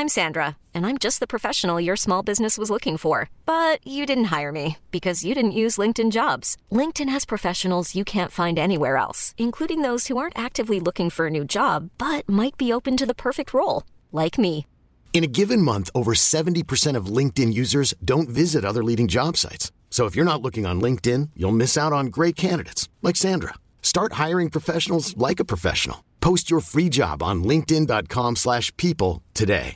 I'm Sandra, and I'm just the professional your small business was looking for. But you didn't hire me because you didn't use LinkedIn Jobs. LinkedIn has professionals you can't find anywhere else, including those who aren't actively looking for a new job, but might be open to the perfect role, like me. In a given month, over 70% of LinkedIn users don't visit other leading job sites. So if you're not looking on LinkedIn, you'll miss out on great candidates like Sandra. Start hiring professionals like a professional. Post your free job on linkedin.com/people today.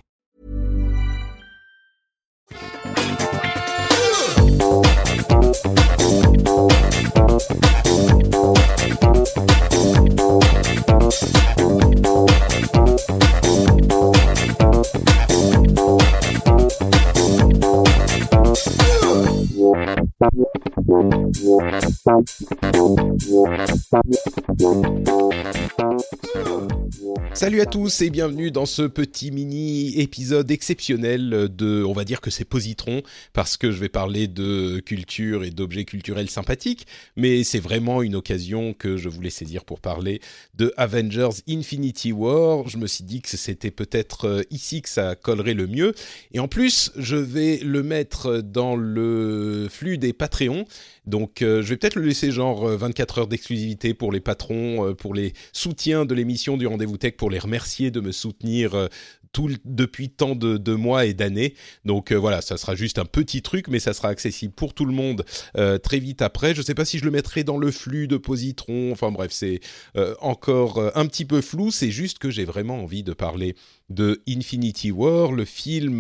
Salut à tous et bienvenue dans ce petit mini-épisode exceptionnel de, on va dire que c'est Positron, parce que je vais parler de culture et d'objets culturels sympathiques, mais c'est vraiment une occasion que je voulais saisir pour parler de Avengers Infinity War. Je me suis dit que c'était peut-être ici que ça collerait le mieux, et en plus, je vais le mettre dans le flux des Patreons. Donc je vais peut-être le laisser genre 24 heures d'exclusivité pour les patrons, pour les soutiens de l'émission du Rendez-vous Tech, pour les remercier de me soutenir depuis tant de mois et d'années. Donc voilà, ça sera juste un petit truc, mais ça sera accessible pour tout le monde très vite après. Je ne sais pas si je le mettrai dans le flux de Positron, enfin bref, c'est encore un petit peu flou. C'est juste que j'ai vraiment envie de parler de Infinity War, le film...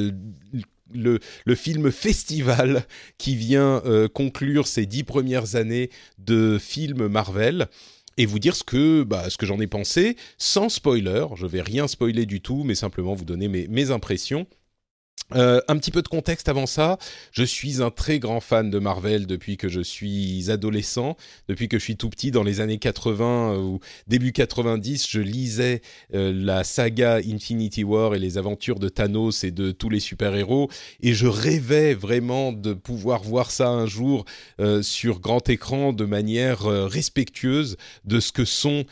Le film festival qui vient conclure ces 10 premières années de films Marvel et vous dire ce que j'en ai pensé sans spoiler. Je vais rien spoiler du tout, mais simplement vous donner mes impressions. Un petit peu de contexte avant ça, je suis un très grand fan de Marvel depuis que je suis adolescent, depuis que je suis tout petit dans les années 80 ou début 90, je lisais la saga Infinity War et les aventures de Thanos et de tous les super-héros et je rêvais vraiment de pouvoir voir ça un jour sur grand écran de manière respectueuse de ce que sont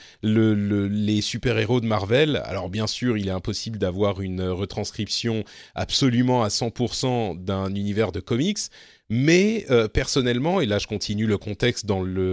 les super-héros de Marvel. Alors bien sûr, il est impossible d'avoir une retranscription absolument à 100% d'un univers de comics, mais personnellement, et là je continue le contexte dans le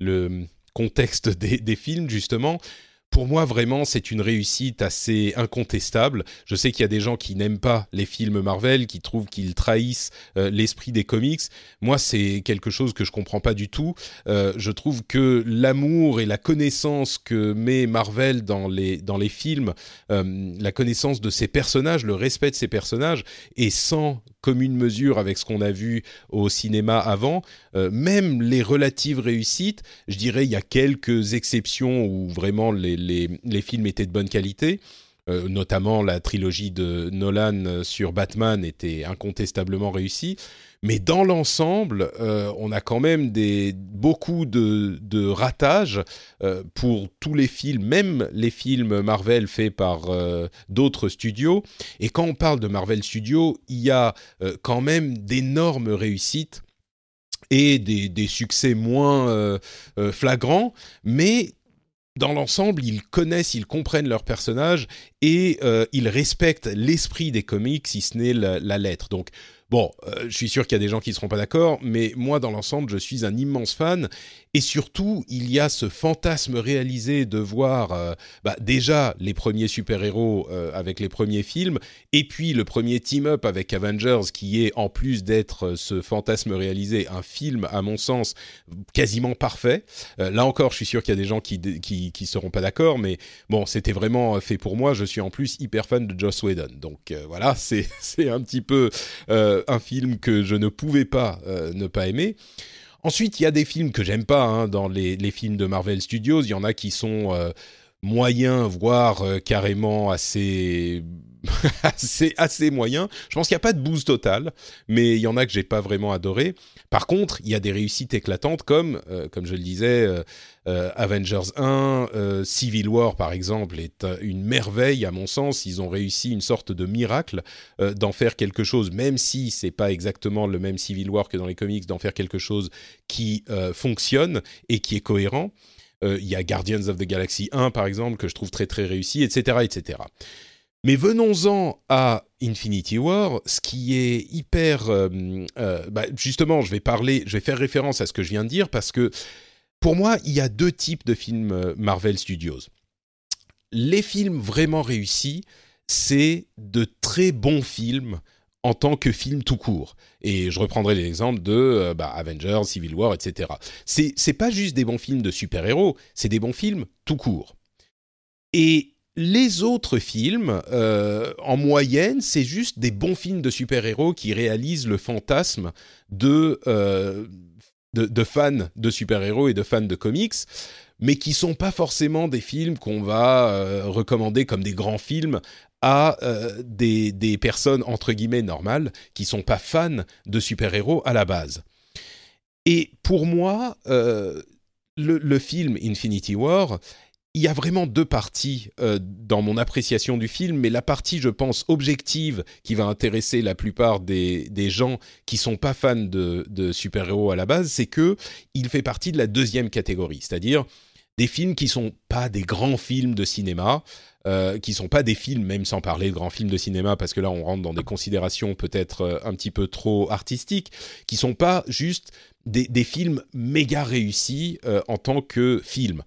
contexte des films justement, pour moi, vraiment, c'est une réussite assez incontestable. Je sais qu'il y a des gens qui n'aiment pas les films Marvel, qui trouvent qu'ils trahissent l'esprit des comics. Moi, c'est quelque chose que je comprends pas du tout. Je trouve que l'amour et la connaissance que met Marvel dans les films, la connaissance de ses personnages, le respect de ses personnages, est sans commune mesure avec ce qu'on a vu au cinéma avant. Même les relatives réussites, je dirais, il y a quelques exceptions où vraiment les films étaient de bonne qualité. Notamment la trilogie de Nolan sur Batman était incontestablement réussie. Mais dans l'ensemble, on a quand même beaucoup de ratages pour tous les films, même les films Marvel faits par d'autres studios. Et quand on parle de Marvel Studios, il y a quand même d'énormes réussites et des succès moins flagrants, mais dans l'ensemble, ils connaissent, ils comprennent leurs personnages et ils respectent l'esprit des comics, si ce n'est la lettre. Donc, bon, je suis sûr qu'il y a des gens qui ne seront pas d'accord, mais moi, dans l'ensemble, je suis un immense fan. Et surtout, il y a ce fantasme réalisé de voir déjà les premiers super-héros avec les premiers films, et puis le premier team-up avec Avengers, qui est, en plus d'être ce fantasme réalisé, un film, à mon sens, quasiment parfait. Là encore, je suis sûr qu'il y a des gens qui seront pas d'accord, mais bon, c'était vraiment fait pour moi. Je suis en plus hyper fan de Joss Whedon. Donc voilà, c'est un petit peu un film que je ne pouvais pas ne pas aimer. Ensuite, il y a des films que j'aime pas dans les films de Marvel Studios. Il y en a qui sont moyens, voire carrément assez assez moyens. Je pense qu'il n'y a pas de bouse totale, mais il y en a que j'ai pas vraiment adoré. Par contre, il y a des réussites éclatantes comme je le disais, Avengers 1, Civil War par exemple est une merveille à mon sens. Ils ont réussi une sorte de miracle d'en faire quelque chose, même si c'est pas exactement le même Civil War que dans les comics, d'en faire quelque chose qui fonctionne et qui est cohérent. Il y a Guardians of the Galaxy 1 par exemple que je trouve très très réussi, etc., etc. Mais venons-en à Infinity War, ce qui est hyper... justement, je vais faire référence à ce que je viens de dire, parce que pour moi, il y a deux types de films Marvel Studios. Les films vraiment réussis, c'est de très bons films en tant que film tout court. Et je reprendrai l'exemple de Avengers, Civil War, etc. C'est pas juste des bons films de super-héros, c'est des bons films tout court. Et les autres films, en moyenne, c'est juste des bons films de super-héros qui réalisent le fantasme de fans de super-héros et de fans de comics, mais qui sont pas forcément des films qu'on va recommander comme des grands films à des personnes entre guillemets normales qui sont pas fans de super-héros à la base. Et pour moi, le film Infinity War, il y a vraiment deux parties dans mon appréciation du film, mais la partie, je pense, objective, qui va intéresser la plupart des gens qui sont pas fans de super-héros à la base, c'est que il fait partie de la deuxième catégorie, c'est-à-dire des films qui sont pas des grands films de cinéma, qui sont pas des films, même sans parler de grands films de cinéma, parce que là on rentre dans des considérations peut-être un petit peu trop artistiques, qui sont pas juste des films méga réussis en tant que film.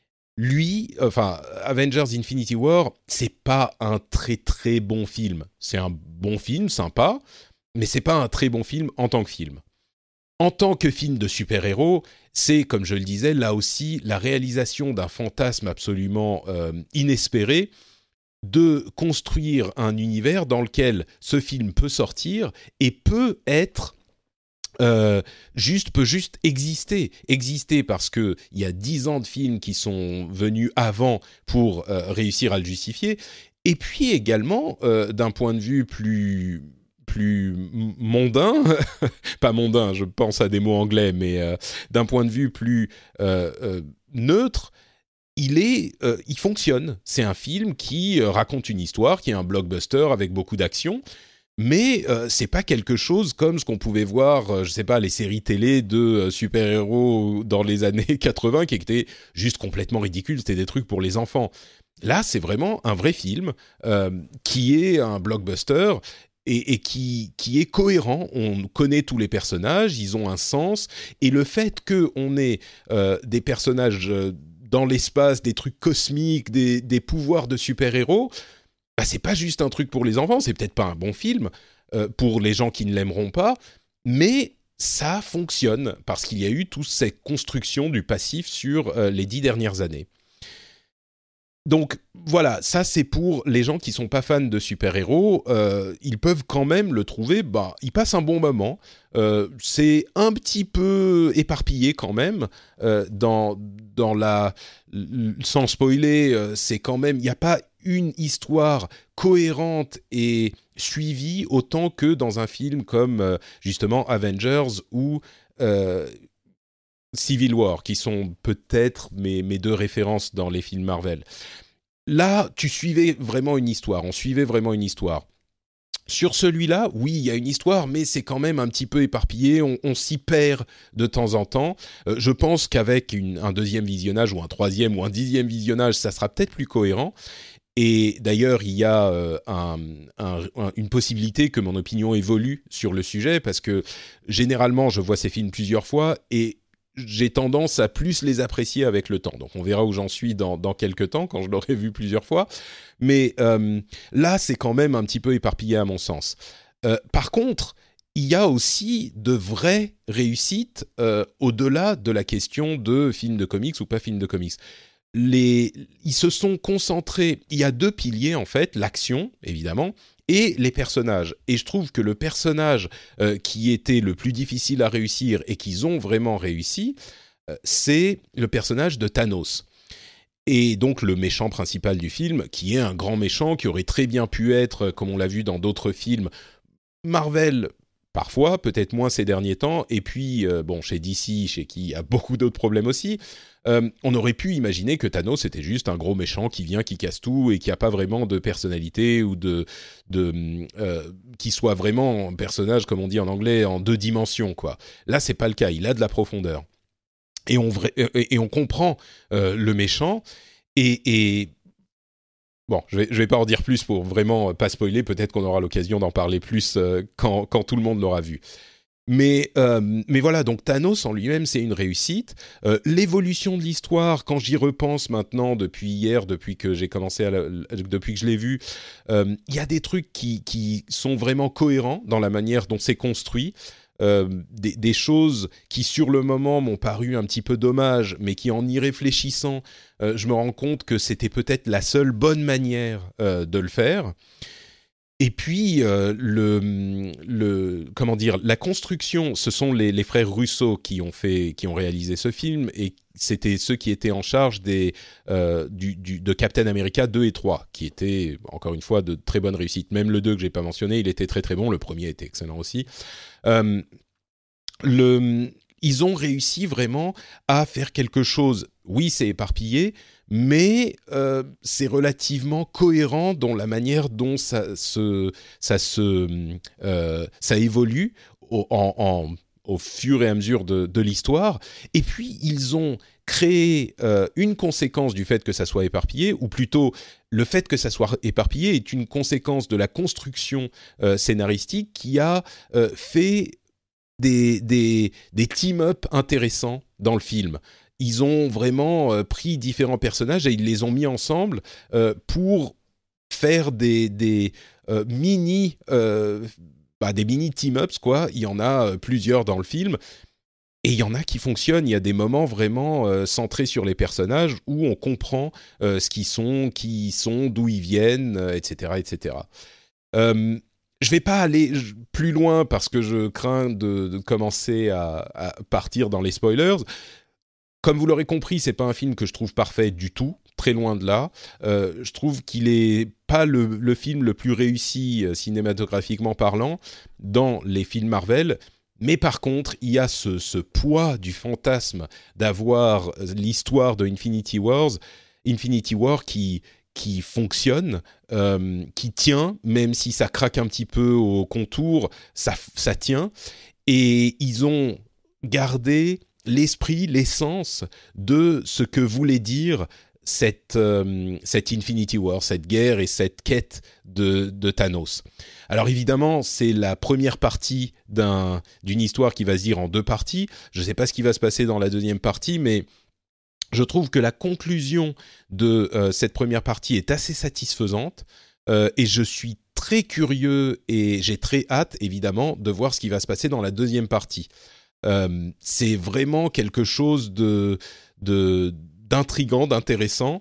Avengers Infinity War, c'est pas un très très bon film. C'est un bon film, sympa, mais c'est pas un très bon film en tant que film. En tant que film de super-héros, c'est, comme je le disais, là aussi, la réalisation d'un fantasme absolument inespéré, de construire un univers dans lequel ce film peut sortir et peut être... peut juste exister parce que il y a 10 ans de films qui sont venus avant pour réussir à le justifier, et puis également d'un point de vue plus mondain, pas mondain, je pense à des mots anglais, mais d'un point de vue plus neutre, il fonctionne. C'est un film qui raconte une histoire, qui est un blockbuster avec beaucoup d'action. Mais c'est pas quelque chose comme ce qu'on pouvait voir, je sais pas, les séries télé de super-héros dans les années 80 qui étaient juste complètement ridicules, c'était des trucs pour les enfants. Là, c'est vraiment un vrai film qui est un blockbuster et qui est cohérent. On connaît tous les personnages, ils ont un sens, et le fait qu'on ait des personnages dans l'espace, des trucs cosmiques, des pouvoirs de super-héros... c'est pas juste un truc pour les enfants, c'est peut-être pas un bon film pour les gens qui ne l'aimeront pas, mais ça fonctionne parce qu'il y a eu toute cette construction du passif sur les 10 dernières années. Donc voilà, ça c'est pour les gens qui sont pas fans de super-héros, ils peuvent quand même le trouver, ils passent un bon moment, c'est un petit peu éparpillé quand même, dans la... Sans spoiler, c'est quand même, il n'y a pas une histoire cohérente et suivie autant que dans un film comme justement Avengers ou Civil War, qui sont peut-être mes deux références dans les films Marvel. Là, on suivait vraiment une histoire. Sur celui-là, oui, il y a une histoire, mais c'est quand même un petit peu éparpillé, on s'y perd de temps en temps. Je pense qu'avec un deuxième visionnage, ou un troisième, ou un 10e visionnage, ça sera peut-être plus cohérent. Et d'ailleurs, il y a une possibilité que mon opinion évolue sur le sujet, parce que généralement, je vois ces films plusieurs fois, et j'ai tendance à plus les apprécier avec le temps. Donc on verra où j'en suis dans quelques temps, quand je l'aurai vu plusieurs fois. Mais là, c'est quand même un petit peu éparpillé à mon sens. Par contre, il y a aussi de vraies réussites au-delà de la question de film de comics ou pas film de comics. Ils se sont concentrés, il y a deux piliers en fait, l'action évidemment et les personnages. Et je trouve que le personnage qui était le plus difficile à réussir et qu'ils ont vraiment réussi, c'est le personnage de Thanos. Et donc le méchant principal du film, qui est un grand méchant, qui aurait très bien pu être, comme on l'a vu dans d'autres films, Marvel... Parfois, peut-être moins ces derniers temps, et puis, chez DC, chez qui il y a beaucoup d'autres problèmes aussi, on aurait pu imaginer que Thanos était juste un gros méchant qui vient, qui casse tout, et qui n'a pas vraiment de personnalité, ou qui soit vraiment un personnage, comme on dit en anglais, en 2 dimensions, quoi. Là, c'est pas le cas, il a de la profondeur. Et on comprend le méchant, et Bon, je vais pas en dire plus pour vraiment pas spoiler. Peut-être qu'on aura l'occasion d'en parler plus quand tout le monde l'aura vu. Mais voilà, donc Thanos en lui-même, c'est une réussite. L'évolution de l'histoire, quand j'y repense maintenant, depuis hier, depuis que j'ai commencé depuis que je l'ai vu, il y a des trucs qui sont vraiment cohérents dans la manière dont c'est construit. Des choses qui sur le moment m'ont paru un petit peu dommages, mais qui en y réfléchissant, je me rends compte que c'était peut-être la seule bonne manière de le faire. Et puis comment dire, la construction, ce sont les frères Russo qui ont réalisé ce film, et c'était ceux qui étaient en charge de Captain America 2 et 3, qui étaient encore une fois de très bonnes réussites. Même le 2 que j'ai pas mentionné, il était très très bon. Le premier était excellent aussi. Ils ont réussi vraiment à faire quelque chose. Oui, c'est éparpillé, mais c'est relativement cohérent dans la manière dont ça évolue au fur et à mesure de l'histoire. Et puis, ils ont créé une conséquence du fait que ça soit éparpillé, ou plutôt, le fait que ça soit éparpillé est une conséquence de la construction scénaristique qui a fait des team-up intéressants dans le film. Ils ont vraiment pris différents personnages et ils les ont mis ensemble pour faire des mini team-ups, quoi. Il y en a plusieurs dans le film. Et il y en a qui fonctionnent. Il y a des moments vraiment centrés sur les personnages où on comprend ce qu'ils sont, qui ils sont, d'où ils viennent, etc., etc. Je ne vais pas aller plus loin parce que je crains de commencer à partir dans les spoilers. Comme vous l'aurez compris, c'est pas un film que je trouve parfait du tout, très loin de là. Je trouve qu'il est pas le film le plus réussi cinématographiquement parlant dans les films Marvel. Mais par contre, il y a ce poids du fantasme d'avoir l'histoire de Infinity War qui fonctionne, qui tient, même si ça craque un petit peu au contour, ça tient. Et ils ont gardé l'esprit, l'essence de ce que voulait dire cette Infinity War, cette guerre et cette quête de Thanos. Alors évidemment, c'est la première partie d'une histoire qui va se dire en deux parties. Je ne sais pas ce qui va se passer dans la deuxième partie, mais je trouve que la conclusion de cette première partie est assez satisfaisante et je suis très curieux et j'ai très hâte, évidemment, de voir ce qui va se passer dans la deuxième partie. C'est vraiment quelque chose d'intriguant, d'intéressant.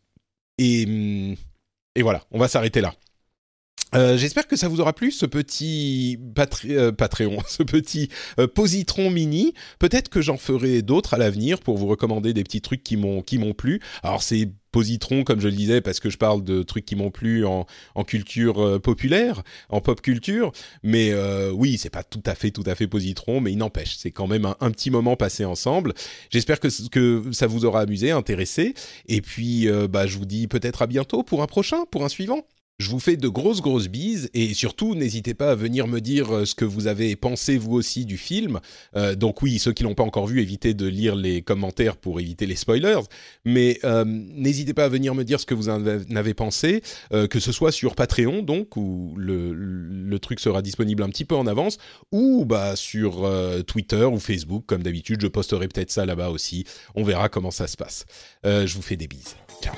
Et voilà, on va s'arrêter là. J'espère que ça vous aura plu, ce petit Patreon, ce petit positron mini. Peut-être que j'en ferai d'autres à l'avenir pour vous recommander des petits trucs qui m'ont plu. Alors c'est positron, comme je le disais, parce que je parle de trucs qui m'ont plu en culture populaire, en pop culture. Mais oui, c'est pas tout à fait positron, mais il n'empêche, c'est quand même un petit moment passé ensemble. J'espère que ça vous aura amusé, intéressé. Et puis, je vous dis peut-être à bientôt pour un suivant. Je vous fais de grosses bises et surtout, n'hésitez pas à venir me dire ce que vous avez pensé vous aussi du film. Donc oui, ceux qui l'ont pas encore vu, évitez de lire les commentaires pour éviter les spoilers. Mais n'hésitez pas à venir me dire ce que vous en avez pensé, que ce soit sur Patreon, donc, où le truc sera disponible un petit peu en avance, ou sur Twitter ou Facebook, comme d'habitude. Je posterai peut-être ça là-bas aussi. On verra comment ça se passe. Je vous fais des bises. Ciao.